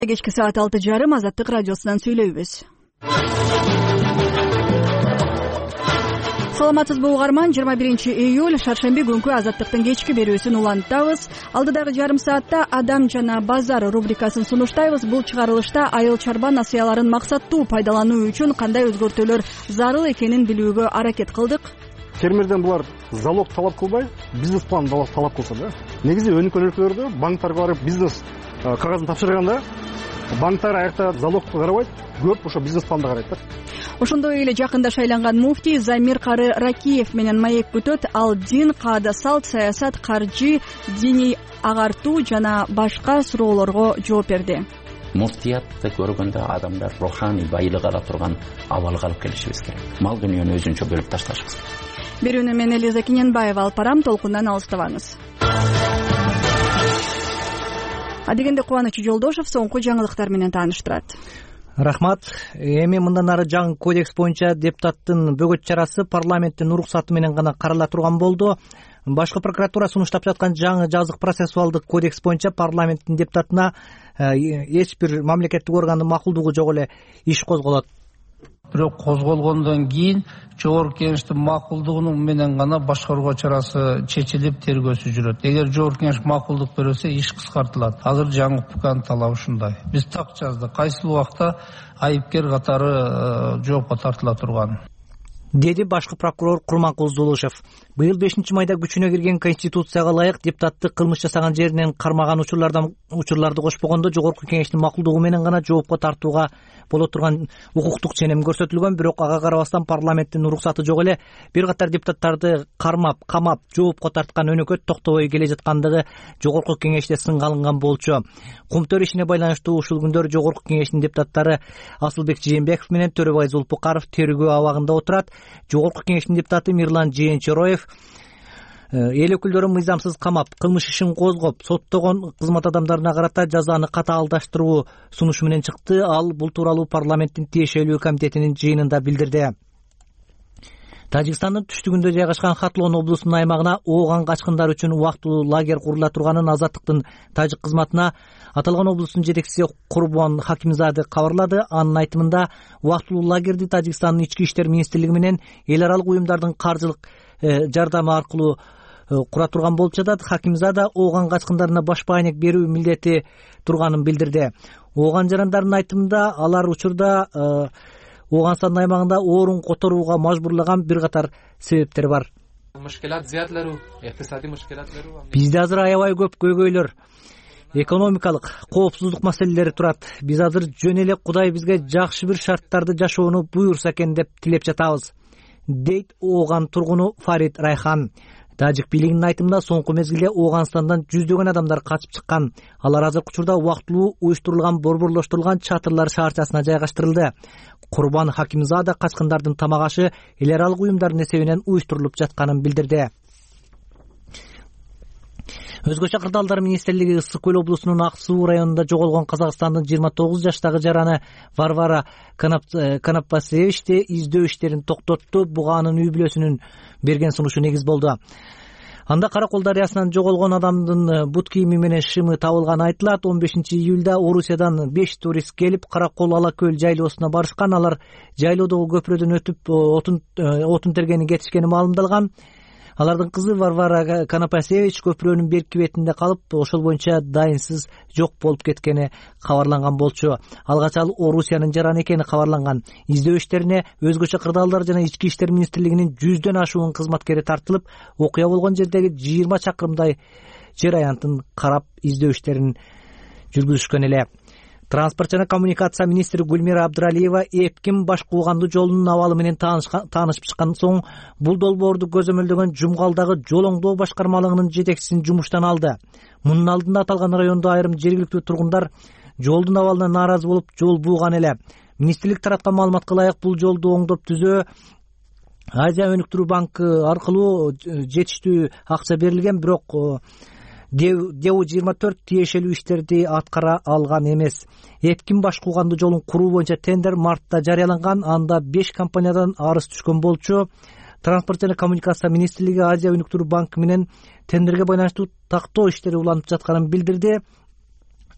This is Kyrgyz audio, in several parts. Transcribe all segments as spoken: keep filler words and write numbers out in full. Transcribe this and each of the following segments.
Кечки саат алты жарым Азаттык радиосунан сүйлөйбүз. Саламатсызбы угарман, жыйырма биринчи июль шаршемби күнкү Азаттыктын кечки берүүсүн улантабыз. Алдыдагы жарым саатта Адам жана базар рубрикасын сунуштайбыз. Бул чыгарылышта айыл чарба насыяларын максаттуу пайдалануу үчүн кандай өзгөртүүлөр зарыл экенин билүүгө аракет кылдык. Фермерден булар залог талап кылбай, бизнес план талап кылса да. Негизи өнүккөн өлкөлөрдө банктарга барып бизнес кагазын тапшырганда банктар аякта залогко карабайт, көп ошо бизнес планда карайт да. Ошондой эле жакында шайланган муфтий Замир Кары Ракиев менен маек күтөт. Ал дин, каада салт, саясат, каржы, диний агартуу жана башка суроолорго жооп берди. Муфтиятты көргөндө адамдар руханий байлык ала турган абалга алып келишибиз керек. Мал дүнүйөнү өзүнчө бөлүп ташташыбыз. Берүүнү мен Элиза Киненбаева алып барам, толкундан алыстабаңыз. Адегенде Кубаныч Жолдошев соңку жаңылыктар менен тааныштырат. Рахмат. Эми мындан ары жаңы кодекс боюнча депутаттын бөгөт чарасы парламенттин уруксаты менен гана карала турган болду. Башкы прокуратура сунуштап жаткан жаңы жазык процессуалдык кодекс боюнча парламенттин депутатына эч бир мамлекеттик органдын макулдугу жок эле иш козголот. Бирок козголгондон кийин жогорку кеңештин макулдугу менен гана башкаруу чарасы чечилип тергөөсү жүрөт. Эгер жогорку кеңеш макулдук берсе, иш кыскартылат. Азыр жаңы УКМКнын талабы ушундай. Биз так жаздык. Кайсы убакта айыпкер катары жоопко тартыла турган, деди башкы прокурор Курманкул Зулушев. Быйыл бешинчи майда күчүнө кирген Конституцияга ылайык депутатты кылмыш жасаган жеринен кармаган учурлардан учурларды кошпогондо жогорку кеңештин макулдугу менен гана жоопко тартууга боло турган укуктук ченем көрсөтүлгөн. Бирок ага карабастан парламенттин уруксаты жок эле бир катар депутаттарды кармап, камап, жоопко тарткан өнөкөт токтобой келе жаткандыгы жогорку кеңеште сынга алынган болчу. Кумтөр ишине байланыштуу ушул күндөр жогорку кеңештин депутаттары Асылбек Жээнбеков менен Төрөбай Зулпукаров тергөө абагында отурат. Жогорку кеңештин депутаты Мирлан Жээнчороев эл өкүлдөрүн мыйзамсыз камап, кылмыш ишин козгоп, соттогон кызмат адамдарына карата жазаны катаалдаштыруу сунушу менен чыкты. Ал бул тууралуу парламенттин тиешелүү комитетинин жыйынында билдирди. Тажикстандын түштүгүндө жайгашкан Хатлон облусунун аймагына ооган качкындар үчүн убактылуу лагерь курула турганын Азаттыктын тажик кызматына аталган облустун жетекчиси Курбон Хакимзаде кабарлады. Анын айтымында убактылуу лагерди Тажикстандын ички иштер министрлиги менен эл аралык уюмдардын каржылык жардамы аркылуу кура турган болуп жатат. Хакимзада ооган качкындарына башпа айнек берүү милдети турганын билдирди. Ооган жарандардын айтымында алар учурда Ооган аймагында орун которууга мажбурлаган бир катар себептер бар. Бизде азыр аябай көп көйгөйлөр, экономикалык, коопсуздук маселелери турат. Биз азыр жөн эле Кудай бизге жакшы бир шарттарды жашоону буйрса экен деп тилеп жатабыз, дейт Ооган тургуну Фарид Райхан. Тажик бийлигинин айтымында соңку мезгилде Ооганстандан жүздөгөн адамдар качып чыккан. Алар азыркы учурда убактылуу уюштурулган борборлоштурулган чатырлар шаарчасына жайгаштырылды. Курбан Хакимзада качкындардын тамак ашы эл аралык уюмдардын эсебинен уюштурулуп жатканын билдирди. Өзгөчө кырдаалдар министрлиги Ысык көл облусунун Ак Суу районунда жоголгон Казакстандын жыйырма тогуз жаштагы жараны Варвара Канапасевичти издөө иштерин токтотту. Буга анын үй бүлөсүнүн берген сунушу негиз болду. Анда Каракол дарыясынан жоголгон адамдын бут кийими менен шымы табылганы айтылат. он бешинчи июлда Орусиядан беш турист келип Каракол Ала көл жайлоосуна барышкан. Алар жайлоодогу көпүрөдөн өтүп отун отун тергени кетишкени маалымдалган. Алардын кызы Варвара Канапасевич көпүрөнүн берки бетинде калып, ошол боюнча дайынсыз жок болуп кеткени кабарланган болчу. Алгач ал Орусиянын жараны экени кабарланган. Издөө иштерине өзгөчө кырдаалдар жана ички иштер министрлигинин жүздөн ашуун кызматкери тартылып, окуя болгон жердеги жыйырма чакырымдай жер аянтын карап издөө иштерин жүргүзүшкөн эле. Транспорт жана коммуникация министри Гүлмира Абдыралиева Эпкин баш кууганды жолунун абалы менен таанышып чыккан соң бул долбоорду көзөмөлдөгөн Жумгалдагы жол оңдоо башкармалыгынын жетекчисин жумуштан алды. Мунун алдында аталган райондо айрым жергиликтүү тургундар жолдун абалына нааразы болуп жол бууган эле. Министрлик тараткан маалыматка ылайык бул жолду оңдоп түзөө Азия өнүктүрүү банкы аркылуу жетиштүү акча берилген, бирок Дeu жыйырма төрт тиешелүү иштерди аткара алган эмес. Эпкин баш кууганды жолун куруу боюнча тендер мартта жарыяланган. Анда беш компаниядан арыз түшкөн болчу. Транспорт жана коммуникация министрлиги Азия өнүктүрүү банкы менен тендерге байланыштуу тактоо иштери уланып жатканын билдирди.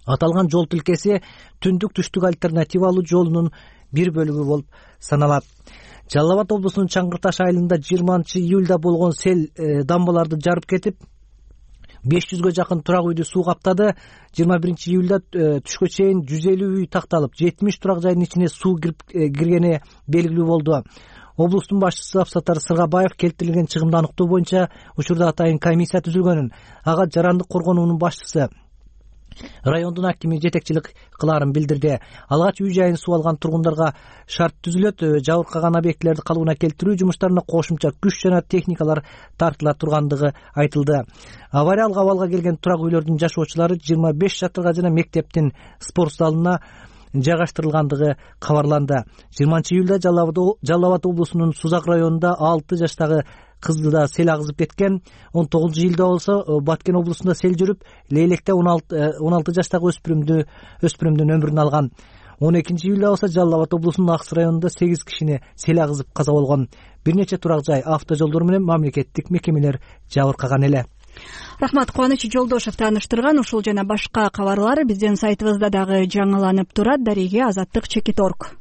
Аталган жол тилкеси түндүк түштүк альтернативалуу жолунун бир бөлүгү болуп саналат. Жалал Абад облусунун Чаңгыр Таш айылында жыйырманчы июлда болгон сел дамбаларды жарып кетип, беш жүзгө жакын турак үйдү суу каптады. жыйырма биринчи июлда түшкө чейин жүз элүү үй такталып, жетимиш турак жайдын ичине суу кирип киргени белгилүү болду. Облустун башчысы Абсаттар Сыргабаев келтирилген чыгымды аныктоо боюнча учурда атайын комиссия түзүлгөнүн, ага жарандык коргонуунун башчысы райондун акими жетекчилик кылаарын билдирди. Алгач үй жайын суу алган тургундарга шарт түзүлөт, жабыркаган объектилерди калыбына келтирүү жумуштарына кошумча күч жана техникалар тартыла тургандыгы айтылды. Авариялык абалга келген турак үйлөрдүн жашоочулары жыйырма беш шатырга жана мектептин спорт залына жайгаштырылгандыгы кабарланды. жыйырманчы июлда Жалал Абад облусунун Сузак районунда алты жаштагы кызды да сел агызып кеткен. он тогузунчу июлда болсо Баткен облусунда сел жүрүп, Лейлекте он алты жаштагы өспүрүмдү өспүрүмдүн өмүрүн алган. он экинчи июлда болсо Жалал Абад облусунун Аксы районунда сегиз кишини сел агызып каза болгон. Бир нече турак жай, автожолдор менен мамлекеттик мекемелер жабыркаган эле. Рахмат, Кубаныч Жолдошев тааныштырган. Ушул жана башка кабарлар биздин сайтыбызда дагы жаңыланып турат. Дареге Азаттык Чекиторг.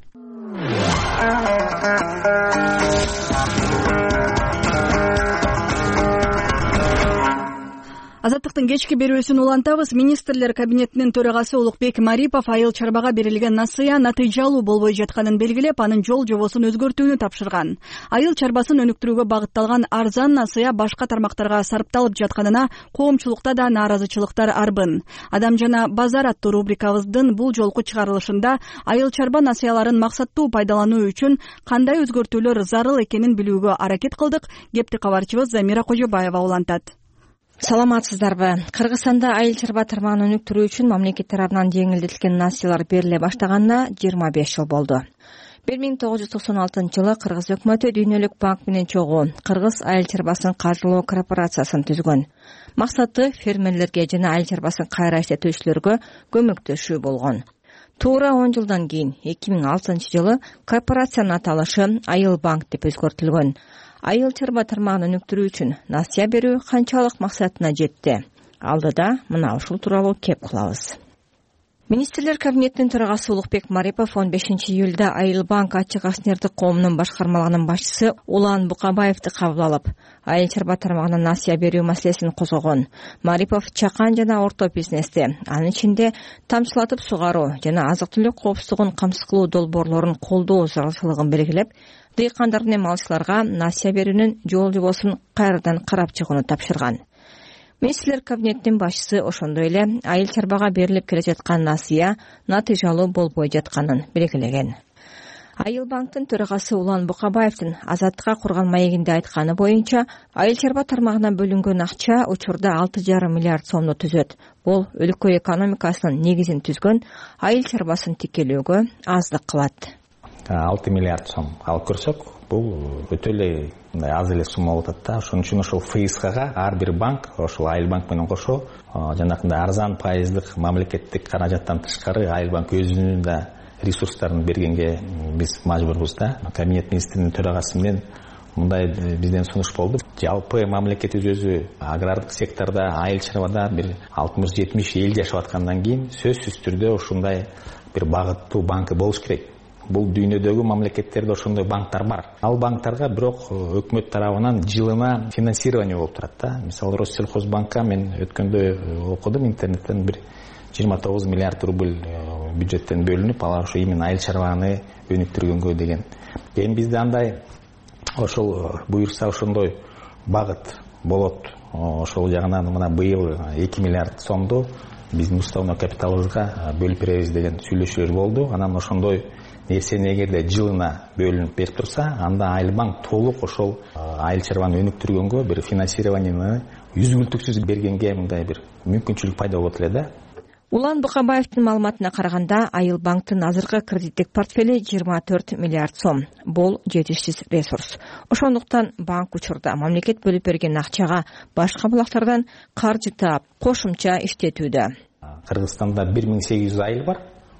Азаттыктын кечки берүүсүн улантабыз. Министрлер кабинетинин төрагасы Улукбек Марипов айыл чарбага берилген насыя натыйжалуу болбой жатканын белгилеп, анын жол жобосун өзгөртүүнү тапшырган. Айыл чарбасын өнүктүрүүгө багытталган арзан насыя башка тармактарга сарпталып жатканына коомчулукта да нааразычылыктар арбын. Адам жана базар аттуу рубрикабыздын бул жолку чыгарылышында айыл чарба насыяларын максаттуу пайдалануу үчүн кандай өзгөртүүлөр зарыл экенин билүүгө аракет кылдык. Кепти кабарчыбыз Замира Кожобаева улантат. Саламатсыздарбы? Кыргызстанда айыл чарба тармагын өнүктүрүү үчүн мамлекет тарабынан жеңилдетилген насыялар бериле баштаганына жыйырма беш жыл болду. бир миң тогуз жүз токсон алтынчы жылы Кыргыз өкмөтү Дүйнөлүк банк менен чогуу Кыргыз айыл чарбасын каржылоо корпорациясын түзгөн. Максаты фермерлерге жана айыл чарбасын кайра иштетүүчүлөргө көмөктөшүү болгон. Туура он жылдан кийин эки миң алтынчы жылы корпорациянын аталышы Айыл банк деп өзгөртүлгөн. Айыл чарба тармагын өнүктүрүү үчүн насыя берүү канчалык максатына жетти? Алдыда мына ушул тууралуу кеп кылабыз. Министрлер кабинетинин төрагасы Улукбек Марипов он бешинчи июлда Айыл банк ачык акционердик коомунун башкармалыгынын башчысы Улан Букабаевди кабыл алып, айыл чарба тармагына насыя берүү маселесин козгогон. Марипов чакан жана орто бизнести, анын ичинде тамчылатып сугаруу жана азык-түлүк коопсуздугун камсыз кылуу долбоорлорун колдоо зарылчылыгын белгилеп, дыйкандар менен малчыларга насыя берүүнүн жол жобосун кайрадан карап чыгууну тапшырган. Министрлер кабинетинин башчысы ошондой эле айыл чарбага берилип келе жаткан насыя натыйжалуу болбой жатканын белгилеген. Айыл банктын төрагасы Улан Букабаевдин Азаттыкка курган маегинде айтканы боюнча, айыл чарба тармагына бөлүнгөн акча учурда алты жарым миллиард сомду түзөт. Бул өлкө экономикасынын негизин түзгөн айыл чарбасын тикелөөгө аздык кылат. алты миллиард сом алып көрсөк, бул өтө эле аз эле сумма болуп атат да. Ошон үчүн ошол ФСКга ар бир банк, ошол Айыл банк менен кошо, жанакындай арзан пайыздык мамлекеттик каражаттан тышкары Айыл банк өзүнүн да ресурстарын бергенге биз мажбурбуз да. Кабинет министринин төрагасы менен мындай бизден сунуш болду. Жалпы мамлекет өзү агрардык секторда, айыл чарбада бир алтымыш жетимиш эл жашап аткандан кийин сөзсүз түрдө ушундай бир багыттуу банкы болуш керек. Бул дүйнөдөгү мамлекеттерде ошондой банктар бар. Ал банктарга бирок өкмөт тарабынан жылына финансирование болуп турат да. Мисалы Россельхозбанкка мен өткөндө окудум интернеттен, бир жыйырма тогуз миллиард рубль бюджеттен бөлүнүп, алар ошо именно айыл чарбаны өнүктүргөнгө деген. Эми бизде андай ошол буюрса ошондой багыт болот. Ошол жагынан мына быйыл эки миллиард сомду биздин уставный капиталыбызга бөлүп беребиз деген сүйлөшүүлөр болду. Анан ошондой нерсени эгерде жылына бөлүнүп берип турса, анда Айыл банк толук ошол айыл чарбаны өнүктүргөнгө бир финансированияны үзгүлтүксүз бергенге мындай бир мүмкүнчүлүк пайда болот эле да. Улан Букабаевдин маалыматына караганда, Айыл банктын азыркы кредиттик портфели жыйырма төрт миллиард сом. Бул жетишсиз ресурс. Ошондуктан банк учурда мамлекет бөлүп берген акчага башка булактардан каржы таап, кошумча иштетүүдө. Кыргызстанда бир миң сегиз жүз айыл бар.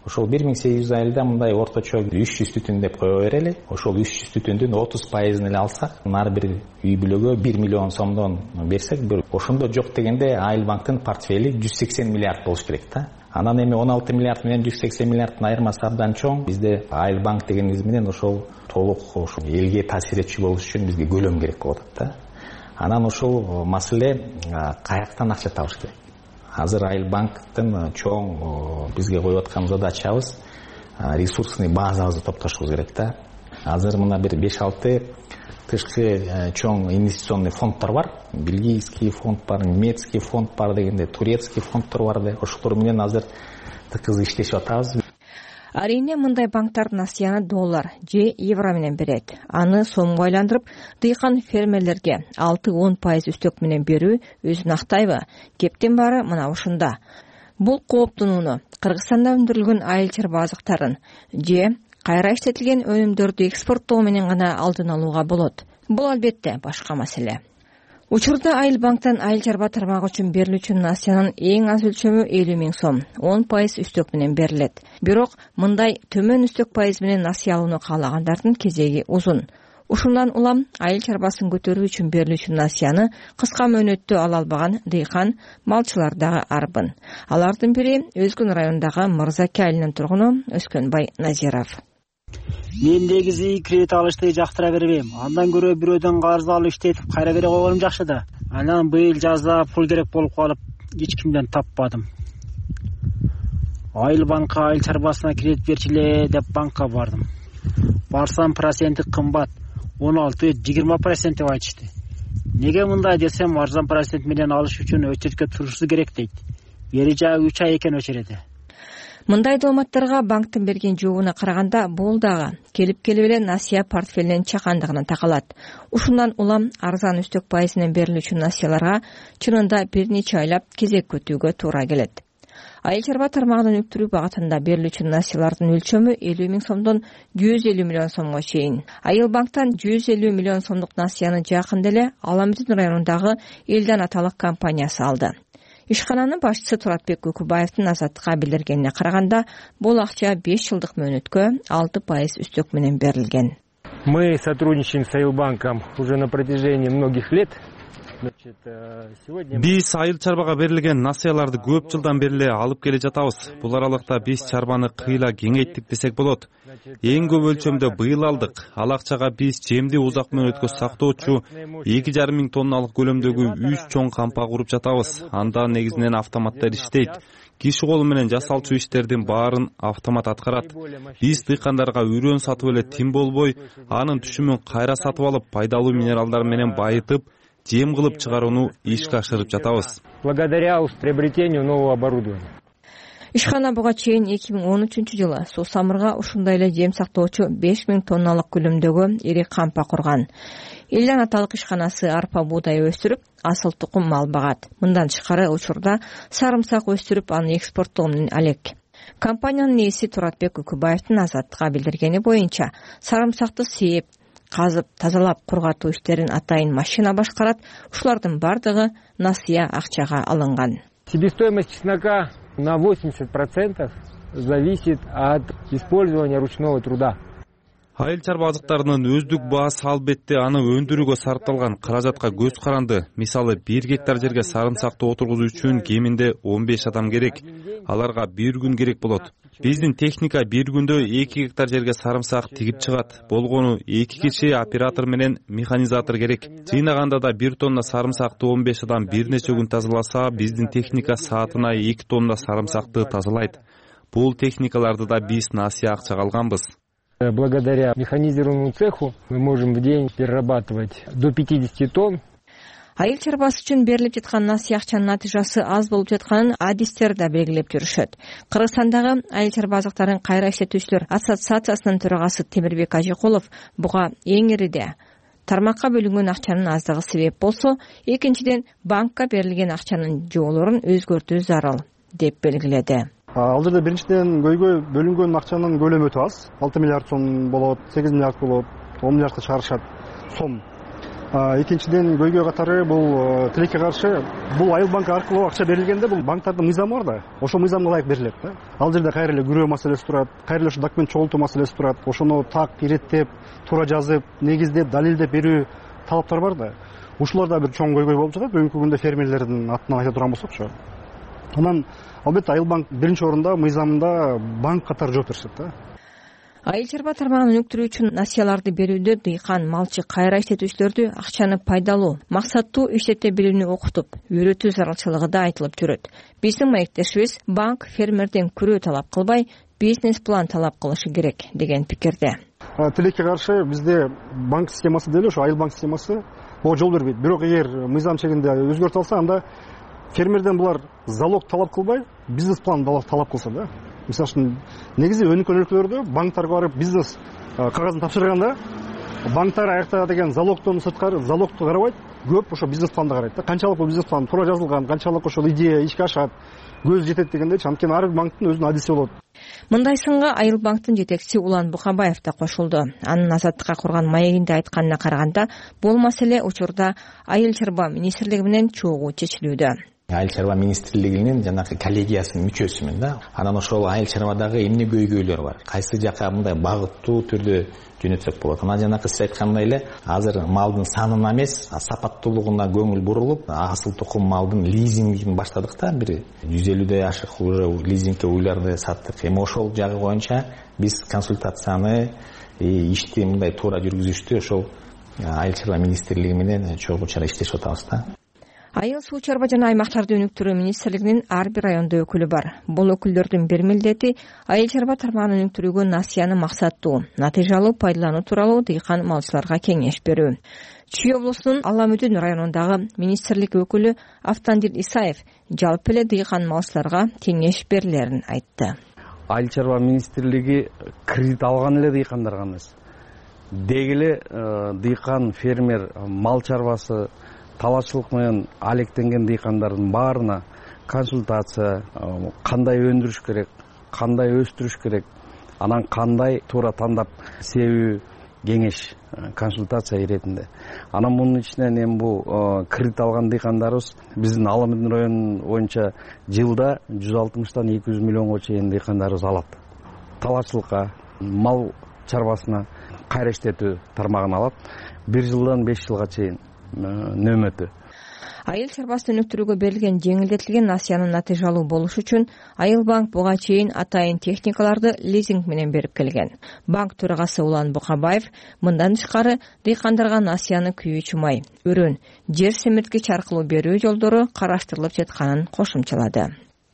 ошол бир миң сегиз жүз айылда мындай орточо үч жүз түтүн деп кое берели. Ошол үч жүз түтүндүн отуз пайызын эле алсак, ар бир үй бүлөгө бир миллион сомдон берсек, ошондо жок дегенде Айыл банктын портфели жүз сексен миллиард болуш керек да. Анан эми он алты миллиард менен жүз сексен миллиардтын айырмасы абдан чоң. Бизде Айыл банк дегенибиз менен ошол толук ошол элге таасир этчү болуш үчүн бизге көлөм керек болуп атат да. Анан ошол маселе каяктан акча табыш керек. Азыр Айыл банктын чоң бизге коюп аткан задачабыз ресурсный базабызды топтошубуз керек да. Азыр мына бир беш алты тышкы чоң инвестиционный фонддор бар. Бельгийский фонд бар, немецкий фонд бар дегенде, турецкий фонддор бар да. Ошолор менен азыр тыкыз иштешип атабыз. Арийне мындай банктар насыяны доллар же евро менен берет. Аны сомго айландырып, дыйкан фермерлерге алты-он пайыз үстөк менен берүү өзүн актайбы? Кептин баары мына ушунда. Бул кооптунууну Кыргызстанда өндүрүлгөн айыл чарба азыктарын же кайра иштетилген өнүмдөрдү экспорттоо менен гана алдын алууга болот. Бул албетте башка маселе. Учурда Айыл банктан айыл чарба тармагы үчүн берилүүчү насыянын эң аз өлчөмү элүү миң сом, он пайыз үстөк менен берилет. Бирок мындай төмөн үстөк пайыз менен насыя алууну каалагандардын кезеги узун. Ушундан улам айыл чарбасын көтөрүү үчүн берилүүчү насыяны кыска мөөнөттө ала албаган дыйкан, малчылар дагы арбын. Алардын бири Өзгөн районундагы Мырзаке айылынын тургуну Өскөнбай Назиров. Мен негизи кредит алышты жактыра бербейм. Андан көрө бирөөдөн карыз алып иштетип кайра бере койгонум жакшы да. Анан быйыл жазда пул керек болуп калып, эч кимден таппадым. Айыл банкка айыл чарбасына кредит берчиле деп банкка бардым. Барсам проценти кымбат, он алты жыйырма процент деп айтышты. Неге мындай десем, арзан процент менен алыш үчүн өчөткө турушу керек дейт. Бери жагы үч ай экен өчөрөдө. Мындай дооматтарга банктын берген жообуна караганда бул дагы келип келип эле насыя портфелинин чакандыгына такалат. Ушундан улам арзан үстөк пайыз менен берилүүчү насыяларга чынында бир нече айлап кезек күтүүгө туура келет. Айыл чарба тармагын өнүктүрүү багытында берилүүчү насыялардын өлчөмү элүү миң сомдон жүз элүү миллион сомго чейин. Айыл банктан жүз элүү миллион сомдук насыяны жакында эле Аламүдүн районундагы Элдан аталык компаниясы алды. Ишкананын башчысы Туратбек Көкүбаевдин Азаттыкка билдиргенине караганда, бул акча беш жылдык мөөнөткө алты пайыз үстөк менен берилген. Мы сотрудничаем с Айыл банком уже на протяжении многих лет. Биз айыл чарбага берилген насыяларды көп жылдан бери алып келе жатабыз. Бул аралыкта биз чарбаны кыйла кеңейттик десек болот. Эң көп өлчөмдө быйыл алдык. Ал акчага биз жемди узак мөөнөткө сактоочу эки жарым миң тонналык көлөмдөгү үч чоң кампа куруп жатабыз. Анда негизинен автоматтар иштейт. Киши колу менен жасалчу иштердин баарын автомат аткарат. Биз дыйкандарга үрөн сатып эле тим болбой, анын түшүмүн кайра сатып алып, пайдалуу минералдар менен байытып, жем кылып чыгарууну ишке ашырып жатабыз. Благодаря приобретению нового оборудования. Ишкана буга чейин эки миң он үчүнчү жылы Суу Самырга ушундай эле жем сактоочу беш миң тонналык көлөмдөгү ири кампа курган. Элдан аталык ишканасы арпа буудай өстүрүп, асыл тукум мал багат. Мындан тышкары учурда сарымсак өстүрүп, аны экспорттоо менен алек. Компаниянын ээси Туратбек Көкүбаевдин Азаттыкка билдиргени боюнча, сарымсакты сээп, казып, тазалап, кургатуу иштерин атайын машина башкарат. Ушулардын бардыгы насыя акчага алынган. Себестоимость чеснока на восемьдесят процентов зависит от использования ручного труда. Айыл чарба азыктарынын өздүк баасы албетте аны өндүрүүгө сарпталган каражатка көз каранды. Мисалы, бир гектар жерге сарымсакты отургузуу үчүн кеминде он беш адам керек. Аларга бир күн керек болот. Биздин техника бир күндө эки гектар жерге сарымсак тигип чыгат. Болгону эки киши оператор менен механизатор керек. Жыйнаганда да бир тонна сарымсакты он беш адам бир нече күн тазаласа, биздин техника саатына эки тонна сарымсакты тазалайт. Бул техникаларды да биз насыя акчага алганбыз. Благодаря механизированному цеху мы можем в день перерабатывать до пятидесяти тонн. Айыл чарбасы үчүн берилип жаткан насыя акчанын натыйжасы аз болуп жатканын адистер да белгилеп жүрүшөт. Кыргызстандагы айыл чарба азыктарын кайра иштетүүчүлөр ассоциациясынын төрагасы Темирбек Ажыкулов буга эң ириде тармакка бөлүнгөн акчанын аздыгы себеп болсо, экинчиден банкка берилген акчанын жоолорун өзгөртүү зарыл деп белгиледи. Ал жерде биринчиден көйгөй бөлүнгөн акчанын көлөмү өтө аз. алты миллиард сом болот, сегиз миллиард болот, он миллиардка чыгарышат сом. экинчиден көйгөй катары бул тилекке каршы бул айыл банк аркылуу акча берилгенде бул банктардын мыйзамы бар да, ошол мыйзамга ылайык берилет да. Ал жерде кайра эле күрөө маселеси турат, кайра эле ушу документ чогултуу маселеси турат, ошону так иреттеп, туура жазып, негиздеп, далилдеп берүү талаптар бар да. Ушуларда бир чоң көйгөй болуп жатат бүгүнкү күндө фермерлердин атынан айта турган болсокчу. Анан албетте айыл банк биринчи орунда мыйзамда банк катары жооп беришет да. Айыл чарба тармагын өнүктүрүү үчүн насыяларды берүүдө дыйкан, малчы, кайра иштетүүчүлөрдү акчаны пайдалуу, максаттуу иштете билүүнү окутуп, үйрөтүү зарылчылыгы да айтылып жүрөт. Биздин маектешибиз банк фермерден күрөө талап кылбай, бизнес план талап кылышы керек деген пикирде. Тилекке каршы бизде банк системасы деле ошо айыл банк системасы буга жол бербейт. Бирок эгер мыйзам чегинде өзгөртүп алса, анда фермерден булар залог талап кылбай, бизнес план талап кылса да. Мисалы үчүн негизи өнүккөн өлкөлөрдө банктарга барып бизнес кагазын тапшырганда банктар аякта деген залогдон сырткары залогду карабайт, көп ошо бизнес планды карайт да. Канчалык бул бизнес план туура жазылган, канчалык ошол идея ишке ашат, көз жетет дегендейчи. Анткени ар бир банктын өзүнүн адиси болот. Мындай сынга айыл банктын жетекчиси Улан Букабаев да кошулду. Анын Азаттыкка курган маегинде айтканына караганда, бул маселе учурда айыл чарба министрлиги менен чогуу чечилүүдө. Айыл чарба министрлигинин жанагы коллегиясынын мүчөсүмүн да. Анан ошол айыл чарбадагы эмне көйгөйлөр бар, кайсы жака мындай багыттуу түрдө жөнөтсөк болот. Анан жанагы сиз айткандай эле азыр малдын санына эмес, сапаттуулугуна көңүл бурулуп, асыл тукум малдын лизингин баштадык да. Бир жүз элүүдөн ашык уже лизингке уйларды саттык. Эми ошол жагы боюнча биз консультацияны, ишти мындай туура жүргүзүштү ошол айыл чарба министрлиги менен чогуу чара иштешип атабыз да. Айыл суу чарба жана аймактарды өнүктүрүү министрлигинин ар бир райондо өкүлү бар. Бул өкүлдөрдүн бир милдети айыл чарба тармагын өнүктүрүүгө насыяны максаттуу, натыйжалуу пайдалануу тууралуу дыйкан малчыларга кеңеш берүү. Чүй облусунун Аламүдүн районундагы министрлик өкүлү Автандил Исаев жалпы эле дыйкан малчыларга кеңеш берилерин айтты. Айыл чарба министрлиги кредит алган эле дыйкандарга эмес. Деги эле дыйкан, фермер, мал чарбасы талашчылык менен алектенген дыйкандардын баарына консультация, кандай өндүрүш керек, кандай өстүрүш керек, анан кандай туура тандап себүү кеңеш, консультация иретинде. Анан мунун ичинен эми бул кредит алган дыйкандарыбыз биздин Аламүдүн району боюнча жылда жүз алтымыштан эки жүз миллионго чейин дыйкандарыбыз алат. Талашчылыкка, мал чарбасына кайра иштетүү тармагын алат. бир жылдан беш жылга чейин нөмөтү. Айыл чарбасын өнүктүрүүгө берилген жеңилдетилген насыянын натыйжалуу болушу үчүн Айыл банк буга чейин атайын техникаларды лизинг менен берип келген. Банк төрагасы Улан Букабаев мындан тышкары дыйкандарга насыяны күйүүчү май, өрөн, жер семирткич аркылуу берүү жолдору караштырылып жатканын кошумчалады.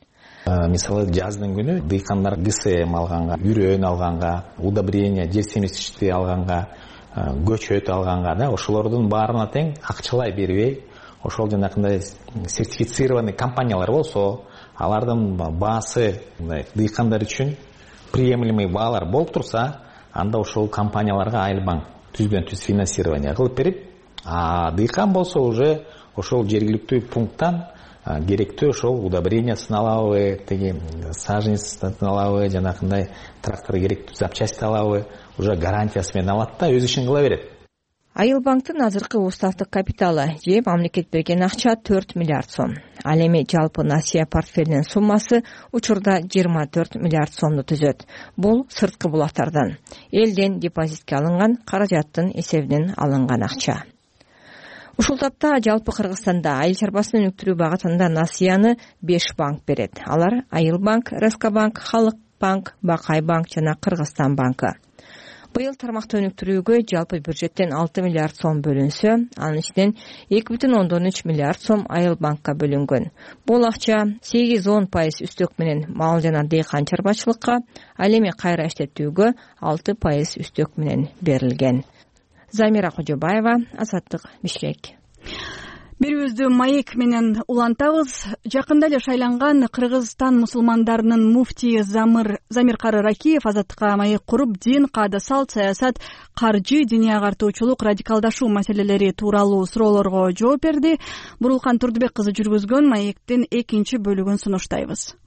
Мисалы жаздын күнү дыйкандар ГСМ алганга, үрөн алганга, удобрение, жер семирткичти алганга, көчөт алганга да ошолордун баарына тең акчалай бербей, ошол жанакындай сертифицированный компаниялар болсо, алардын баасы дыйкандар үчүн приемлемый баалар болуп турса, анда ошол компанияларга Айыл банк түздөн түз финансирование кылып берип, а дыйкан болсо уже ошол жергиликтүү пункттан керектүү ошол удобрениясын алабы, теги саженецин алабы, жанакындай трактор керектүү запчасть алабы, уже гарантиясы менен алат да өз ишин кыла берет. Айыл банктын азыркы уставдык капиталы же мамлекет берген акча төрт миллиард сом. Ал эми жалпы насыя портфелинин суммасы учурда жыйырма төрт миллиард сомду түзөт. Бул сырткы булактардан, элден депозитке алынган каражаттын эсебинен алынган акча. Ушул тапта жалпы Кыргызстанда айыл чарбасын өнүктүрүү багытында насыяны беш банк берет. Алар Айыл банк, РСК банк, Халык банк, Бакай банк жана Кыргызстан банкы. Быйыл тармакты өнүктүрүүгө жалпы бюджеттен алты миллиард сом бөлүнсө, анын ичинен эки бүтүн ондон үч миллиард сом Айыл банкка бөлүнгөн. Бул акча сегиз он пайыз үстөк менен мал жана дыйкан чарбачылыкка, ал эми кайра иштетүүгө алты пайыз үстөк менен берилген. Замира Кожобаева, Азаттык, Бишкек. Берүүбүздү маек менен улантабыз. Жакында эле шайланган Кыргызстан мусулмандарынын муфтийи Замир Замир Кары Ракиев Азаттыкка маек куруп, дин, каада, салт, саясат, каржы, диний агартуучулук, радикалдашуу маселелери тууралуу суроолорго жооп берди. Бурулкан Турдубек кызы жүргүзгөн маектин экинчи бөлүгүн сунуштайбыз.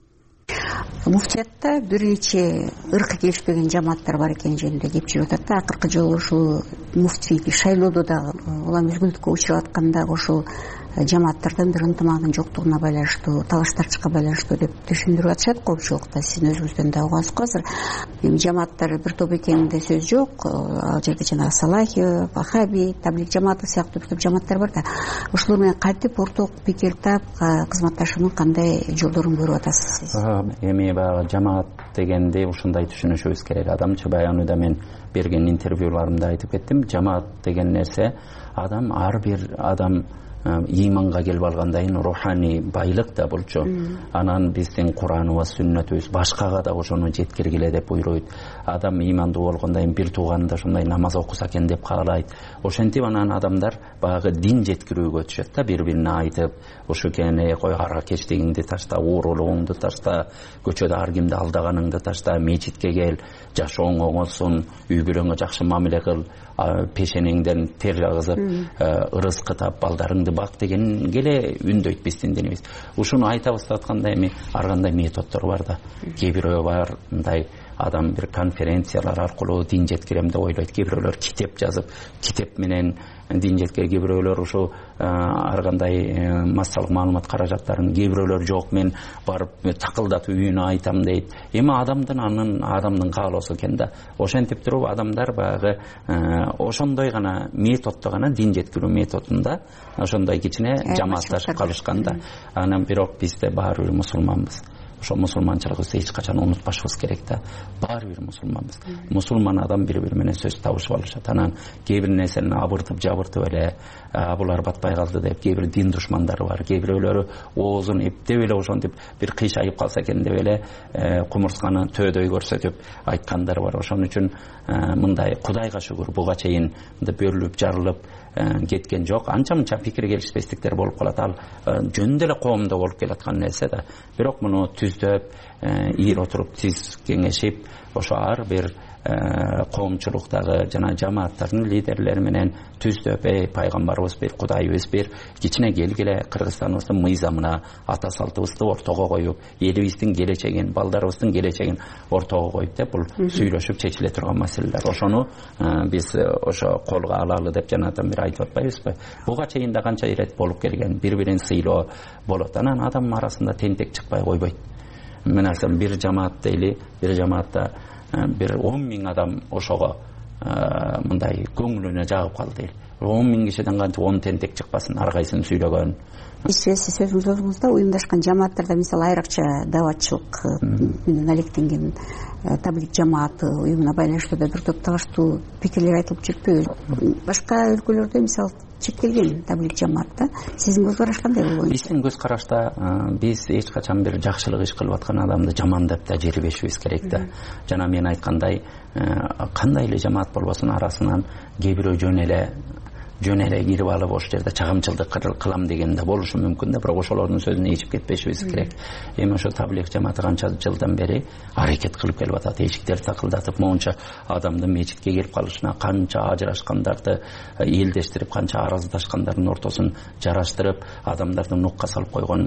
муфтиятта бир нече ыркы келишпеген жамааттар бар экени жөнүндө кеп жүрүп атат да. Акыркы жолу ушул муфтий шайлоодо дагы улам үзгүлтүккө учурап атканда ошол жамааттардан бир ынтымагынын жоктугуна байланыштуу, талаш тартышка байланыштуу деп түшүндүрүп атышат коопчулукта. Сиздин өзүңүздөн да угасыз го азыр. Эми жамааттар бир топ экенинде сөз жок. Ал жерде жанагы Салахи, Вахаби, Таблик жамааты сыяктуу бир топ жамааттар бар да. Ошолор менен кантип орток пикир таап кызматташуунун кандай жолдорун көрүп атасыз? Эми баягы жамаат дегенде ушундай түшүнүшүбүз керек. Адамча баягы мен берген интервьюларымда айтып кеттим. Жамаат деген нерсе адам, ар бир адам ыйманга келип алгандайын руханий байлык да болчу. Анан биздин Кураныбыз, сүннөтүбүз башкага да ошону жеткиргиле деп буйруйт. Адам ыймандуу болгондон бир тууганында ошондой намаз окуса экен деп каалайт. Ошентип анан адамдар баягы дин жеткирүүгө өтүшөт да, бири-бирине айтып, ошо экен, кой аракечтигиңди ташта, уурулугуңду ташта, көчөдө ар кимди алдаганыңды ташта, мечитке кел, жашооң оңолсун, үй бүлөңө жакшы мамиле кыл, пешенеңден тер жагызып, ырызкы тап, балдарыңды бак дегенге эле үндөйт биздин динибиз. Ушуну айтабыз да атканда эми ар кандай методдор бар да. Кээ бирөө бар, мындай адам бир конференциялар аркылуу дин жеткирем деп ойлойт. Кээ бирөөлөр китеп жазып, китеп менен дин жеткирет. Кээ бирөөлөр ушу ар кандай массалык маалымат каражаттарын, кээ бирөөлөр жок, мен барып такылдатып үйүнө айтам дейт. Эми адамдын анын адамдын каалоосу экен да. Ошентип туруп адамдар баягы ошондой гана методдо гана дин жеткирүү методунда ошондой кичине жамаатташып калышкан да. Анан бирок бизде баары бир мусулманбыз. Ошо мусулманчылыгыбызды эч качан унутпашыбыз керек да. Баары бир мусулманбыз. Мусулман адам бири-бири менен сөз табышып алышат. Анан кээ бир нерсени абыртып жабыртып эле, булар батпай калды деп, кээ бир дин душмандары бар. Кээ бирөөлөрү оозун эптеп эле ошентип бир кыйшайып калса экен деп эле кумурсканы төөдөй көрсөтүп айткандар бар. Ошон үчүн мындай Кудайга шүгүр буга чейин бөлүнүп жарылып кеткен жок. Анча мынча пикир келишпестиктер болуп калат. Ал жөн эле коомдо болуп келаткан нерсе да. Бирок муну түздөп, ийир отуруп, тиз кеңешип, ошо ар бир коомчулуктагы жана жамааттардын лидерлери менен түздөп, эй пайгамбарыбыз бир, Кудайыбыз бир, кичине келгиле Кыргызстаныбыздын мыйзамына, ата салтыбызды ортого коюп, элибиздин келечегин, балдарыбыздын келечегин ортого коюп деп бул сүйлөшүп чечиле турган маселелер. Ошону биз ошо колго алалы деп жанатан бир айтып атпайбызбы? Буга чейин да канча ирет болуп келген, бири-бирин сыйлоо болот. Анан адам арасында тентек чыкпай койбойт. Мен айтсам, бир жамаат дейли, бир жамаатта бир он миң адам ошого мындай көңүлүнө жагып калды дейли. он миң кишиден кантип он тентек чыкпасын, ар кайсынын сүйлөгөн. Сиз сөзүңүздө уюмдашкан жамааттарда мисалы айрыкча дааватчылык менен алектенген Таблик жамааты уюмуна байланыштуу да бир топ талаштуу пикирлер айтылып жүрпөйбү? Башка өлкөлөрдө мисалы чектелген Таблик жамаатта сиздин көз караш кандай болот? Биздин көз карашта биз эч качан бир жакшылык иш кылып аткан адамды жамандап да жербешибиз керек да. Жана мен айткандай, кандай эле жамаат болбосун арасынан кээ бирөө жөн эле жөн эле кирип алып ошол жерде чагымчылдык кылам деген да болушу мүмкүн да, бирок ошолордун сөзүнө ичип кетпешибиз керек. Эми ошо Таблик жамааты канча жылдан бери аракет кылып келип атат. Эшиктер такылдатып, моунча адамдын мечитке келип калышына, канча ажырашкандарды элдештирип, канча араздашкандардын ортосун жараштырып, адамдарды нукка салып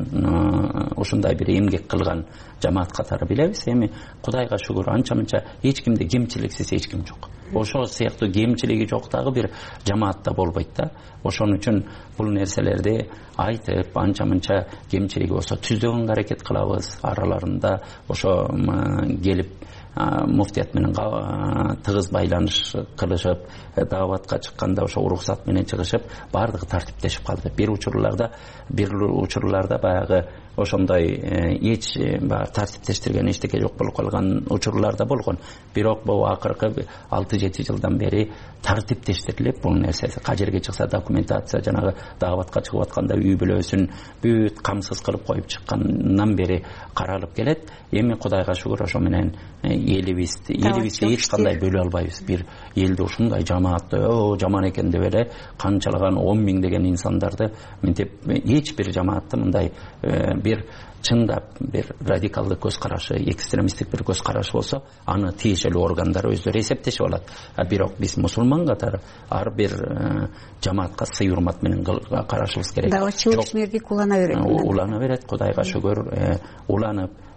койгон ушундай бир эмгек кылган жамаат катары билебиз. Эми Кудайга шүгүр, анча мынча эч кимде кемчиликсиз эч ким жок. Ошол сыяктуу кемчилиги жок дагы бир жамаатта болбойт да. Ошон үчүн бул нерселерди айтып, анча мынча кемчилиги болсо түздөгөнгө аракет кылабыз. Араларында ошо келип муфтият менен тыгыз байланыш кылышып, дааватка чыкканда ошо уруксат менен чыгышып, баардыгы тартиптешип калды. Бир учурларда, бир учурларда баягы ошондой эч баягы тартиптештирген эчтеке жок болуп калган учурлар да болгон. Бирок бул акыркы алты жети жылдан бери тартиптештирилип, бул нерсе кажерге чыкса документация, жанагы дааватка чыгып атканда үй бүлөсүн бүт камсыз кылып коюп чыккандан бери каралып келет. Эми Кудайга шүгүр, ошо менен элибизди элибизди эч кандай бөлө албайбыз. Бир элди ушундай жамаатты о жаман экен деп эле канчалаган он миң деген инсандарды мынтип эч бир жамаатты мындай бир чындап бир радикалдык көз карашы, экстремисттик бир көз карашы болсо, аны тиешелүү органдар өздөрү эсептешип алат. Бирок биз мусулман катары ар бир жамаатка сый урмат менен карашыбыз керек. Дааватчылык ишмердик улана берет. Улана берет, Кудайга шүгүр, уланып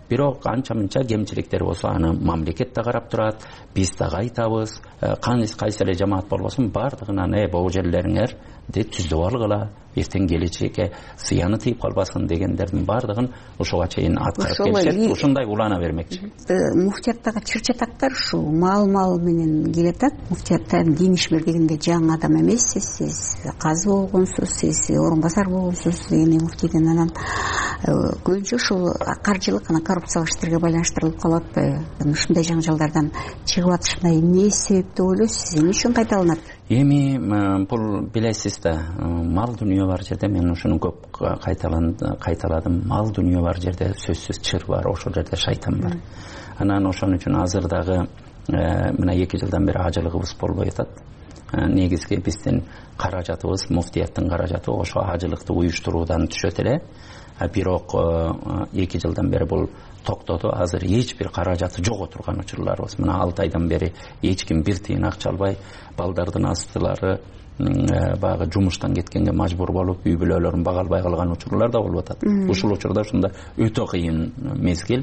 бирок анча мынча кемчиликтер болсо аны мамлекет да карап турат, биз да кайтабыз. Кайсы эле жамаат болбосун бардыгынан э бул жерлериңерди түзүп алгыла, эртең келечекке зыяны тийип калбасын дегендердин бардыгын ошого чейин аткарып келишет. Ушундай улана бермекчи. Муфтияттагы чырчатактар ушул мал мал менен келатат. Муфтияттан дин ишмер дегенде жаңы адам эмессиз, сиз казы болгонсуз, сиз орун басар болгонсуз деген муфтийден анан көбүнчө ушул каржылык анан коррупциялык иштерге байланыштырылып калат. Ушундай жаңжалдардан чыгып атышына эмне себеп деп ойлойсуз? Эмне үчүн кайталанат? Эми бул билесиз да, мал дүнүйө бар жерде, мен ушуну көп кайталадым, мал дүнүйө бар жерде сөзсүз чыр бар, ошол жерде шайтан бар. Анан ошон үчүн азыр дагы мына эки жылдан бери ажылыгыбыз болбой атат. Негизги биздин каражатыбыз, муфтияттын каражаты ошо ажылыкты уюштуруудан түшөт эле. Бирок эки жылдан бери бул токтоду. Азыр эч бир каражаты жок отурган учурларыбыз. Мына алты айдан бери эч ким бир тыйын акча албай, балдардын астылары баягы жумуштан кеткенге мажбур болуп, үй бүлөлөрүн бага албай калган учурлар да болуп атат. Ушул учурда ушунда өтө кыйын мезгил.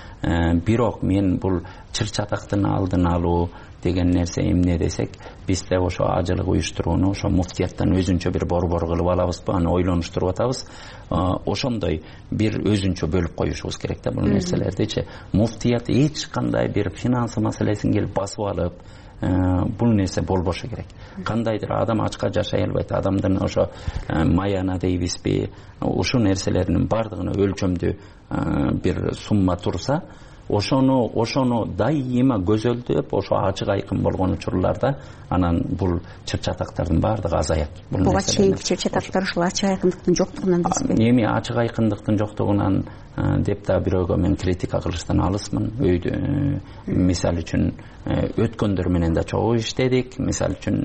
Бирок мен бул чыр-чатактын алдын алуу деген нерсе эмне десек, бизде ошо ажылык уюштурууну ошо муфтияттан өзүнчө бир борбор кылып алабызбы, аны ойлонуштуруп атабыз. Ошондой бир өзүнчө бөлүп коюшубуз керек да бул нерселердичи. Муфтият эч кандай бир финансы маселесин келип басып алып, бул нерсе болбошу керек. Кандайдыр адам ачка жашай албайт, адамдын ошо маяна дейбизби, ушул нерселердин бардыгына өлчөмдүү бир сумма турса, ошону ошону дайыма көзөлдөп, ошо ачык айкын болгон учурларда анан бул чыр-чатактардын баардыгы азаят. Буга чейинки чыр-чатактар ушул ачык айкындыктын жоктугунан эмеспи? Эми ачык айкындыктын жоктугунан деп да бирөөгө мен критика кылыштан алысмын. Өйдө мисалы үчүн өткөндөр менен да чогуу иштедик. Мисалы үчүн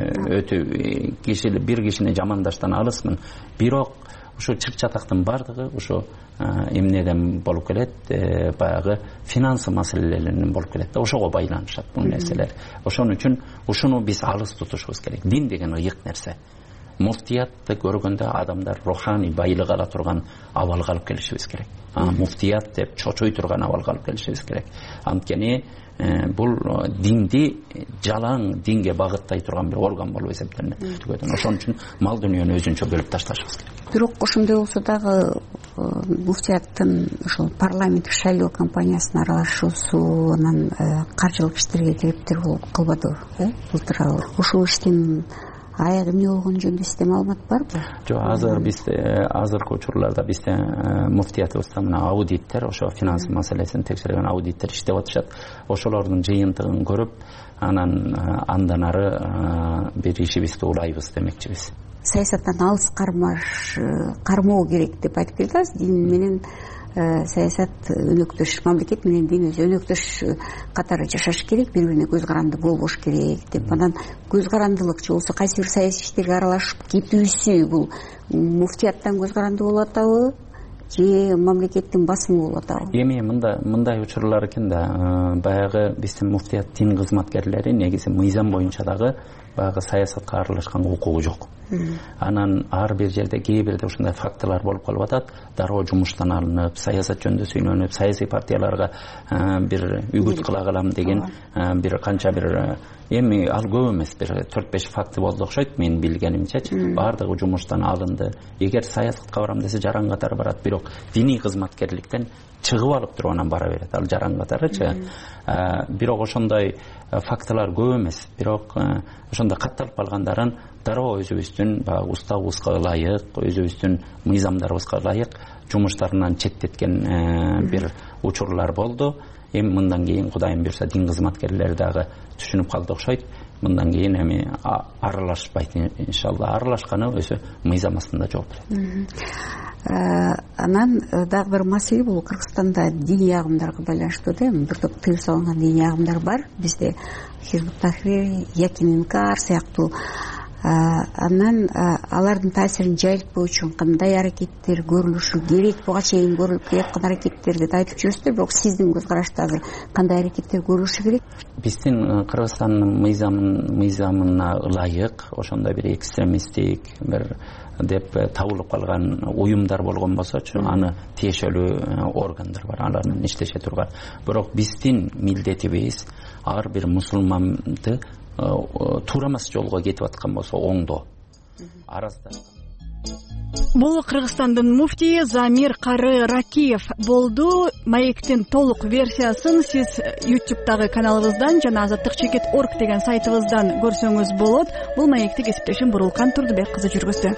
өтү киши бир кишини жамандаштан алысмын. Бирок ушул чыр-чатактын бардыгы ушул эмнеден болуп келет, баягы финансы маселелеринен болуп келет да, ошого байланышат бул нерселер. Ошон үчүн ушуну биз алыс тутушубуз керек. Дин деген ыйык нерсе. Муфтиятты көргөндө адамдар руханий байлык ала турган абалга алып келишибиз керек. Муфтият деп чочой турган абалга алып келишибиз керек. Анткени бул динди жалаң динге багыттай турган бир орган болуп эсептелинет. Ошон үчүн мал дүнүйөнү өзүнчө бөлүп ташташыбыз керек. Бирок ошондой болсо дагы муфтияттын ошол парламенттик шайлоо кампаниясына аралашуусу, анан каржылык иштерге кириптер болуп калбадыбы, э? Былтыр ошол иштин аягы эмне болгону жөнүндө сизде маалымат барбы? Жок, азыр бизде азыркы учурларда бизде муфтиятыбызда мына аудиттер, ошо финанс маселесин текшерген аудиттер иштеп атышат. Ошолордун жыйынтыгын көрүп, анан андан ары бир ишибизди улайбыз демекчибиз. Саясаттан алыс кармаш кармоо керек деп айтып келдиңиз. Дин менен саясат өнөктөш, мамлекет менен дин өзү өнөктөш катары жашаш керек, бири-бирине көз каранды болбош керек деп. Анан көз карандылыкчы болсо кайсы бир саясий иштерге аралашып кетүүсү бул муфтияттан көз каранды болуп атабы же мамлекеттин басымы болуп атабы? Эми мындай мындай учурлар экен да, баягы биздин муфтият дин кызматкерлери негизи мыйзам боюнча дагы баягы саясатка аралашканга укугу жок. Анан ар бир жерде кээ бирде ушундай фактылар болуп калып атат. Дароо жумуштан алынып, саясат жөнүндө сүйлөнүп, саясий партияларга бир үгүт кыла калам деген бир канча бир эми ал көп эмес, бир төрт беш факты болду окшойт мен билгенимчечи. Баардыгы жумуштан алынды. Эгер саясатка барам десе жаран катары барат, бирок диний кызматкерликтен чыгып алып туруп анан бара берет. Ал жаран катарычы. Бирок ошондой фактылар көп эмес. Бирок ошондой катталып калгандарын дароо өзүбүздүн баягы устабыбызга ылайык, өзүбүздүн мыйзамдарыбызга ылайык жумуштарынан четтеткен бир учурлар болду. Эми мындан кийин Кудайым буйрса дин кызматкерлери дагы түшүнүп калды окшойт. Мындан кийин эми аралашпайт иншалла. Аралашканы өзү мыйзам астында жооп берет. Анан дагы бир маселе бул Кыргызстанда диний агымдарга байланыштуу да, бир топ тыюу салынган диний агымдар бар. Бизде Хизбут Тахрир, Якин Инкар сыяктуу анан алардын таасирин жайылтпоо үчүн кандай аракеттер көрүлүшү керек, буга чейин көрүлүп келаткан аракеттерди да айтып жүрөсүздөр, бирок сиздин көз карашта азыр кандай аракеттер көрүлүшү керек? Биздин Кыргызстандын мыйзамына ылайык ошондой бир экстремисттик бир деп табылып калган уюмдар болгон болсочу, аны тиешелүү органдар бар, алар менен иштеше турган. Бирок биздин милдетибиз ар бир мусулманды туура эмес жолго кетип аткан болсо оңдоо, аразда. Бул Кыргызстандын муфтийи Замир Кары Ракиев болду. Маектин толук версиясын сиз ютубтагы каналыбыздан жана азаттык чекит орг деген сайтыбыздан көрсөңүз болот. Бул маекти кесиптешим Бурулкан Турдубек кызы жүргүздү.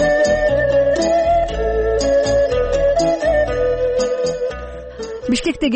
Бишкектеги